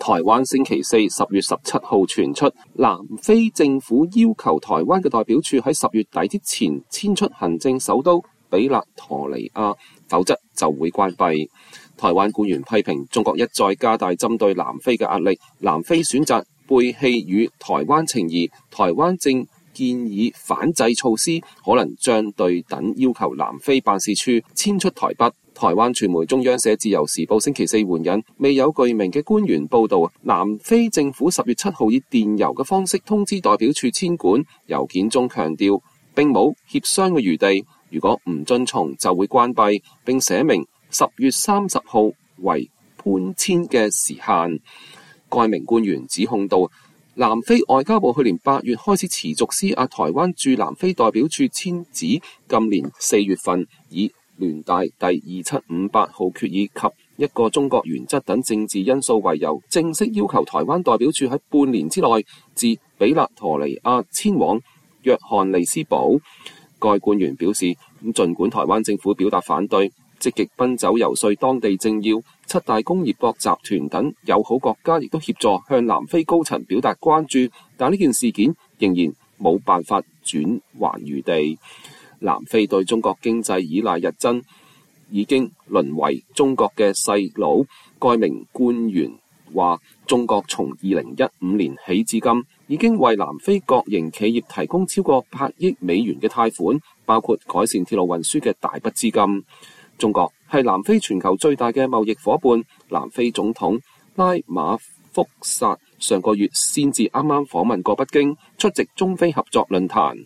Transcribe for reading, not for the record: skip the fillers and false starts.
台灣星期四10月17號傳出，南非政府要求台灣嘅代表處喺10月底之前遷出行政首都比勒陀利亞，否則就會關閉。台灣官員批評中國一再加大針對南非嘅壓力，南非選擇背棄與台灣情誼，台灣正建議反制措施，可能將對等要求南非辦事處遷出台北。台灣傳媒中央社自由時報星期四援引未有具名嘅官員報道，南非政府10月7號以電郵嘅方式通知代表處遷館，郵件中強調並冇協商嘅餘地，如果唔遵從就會關閉，並寫明10月30號為搬遷嘅時限。該名官員指控到，南非外交部去年8月開始持續施壓台灣駐南非代表處遷址，今年4月份以聯大第2758號決議及一個中國原則等政治因素為由，正式要求台灣代表處喺半年之內自比勒陀利亞遷往約翰尼斯堡。該官員表示，儘管台灣政府表達反對，積極奔走遊說當地政要、7大工業國集團等友好國家亦都協助向南非高層表達關注，但呢件事件仍然冇辦法轉圜餘地。南非對中國經濟依賴日增，已經淪為中國嘅細佬。該名官員話，中國從2015年起至今，已經為南非國營企業提供超過8億美元嘅貸款，包括改善鐵路運輸嘅大筆資金。中國係南非全球最大嘅貿易夥伴。南非總統拉馬福薩上個月先至啱啱訪問過北京，出席中非合作論壇。